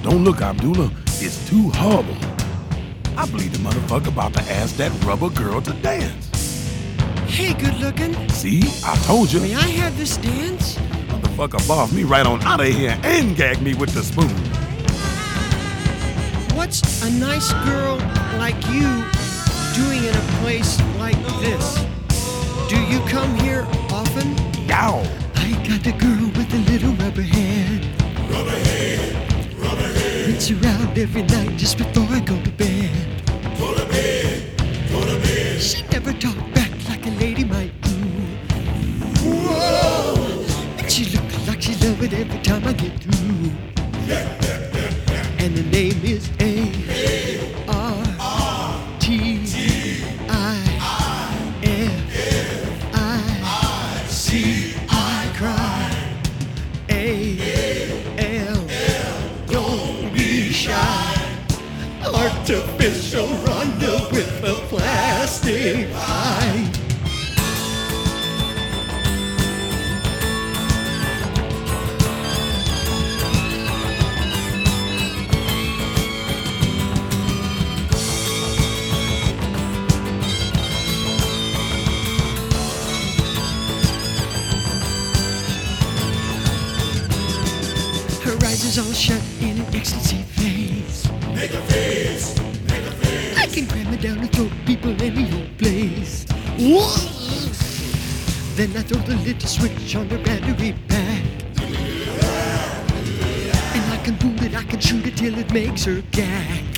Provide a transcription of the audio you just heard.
Don't look, Abdullah. It's too horrible. I believe the motherfucker about to ask that rubber girl to dance. Hey, good looking. See? I told you. May I have this dance? Motherfucker bossed me right on out of here and gagged me with the spoon. What's a nice girl like you doing in a place like this? Do you come here often? Yow. I got a girl with a little rubber head. Rubber head, rubber head. Rinse around every night just before I go to bed. Go to bed, go to bed. She never talked back like a lady might do. Whoa! And she looked like she loved it every time I get through. And the name is A-R-T-I-F-I-C. I cry. A-L. Don't be shy. Artificial Rhonda with a plastic eye. Her eyes is all shut in an ecstasy phase. Make a face, make a face. I can cram it down and throw people any old place. Then I throw the little switch on the battery pack. And I can boot it, I can shoot it till it makes her gag.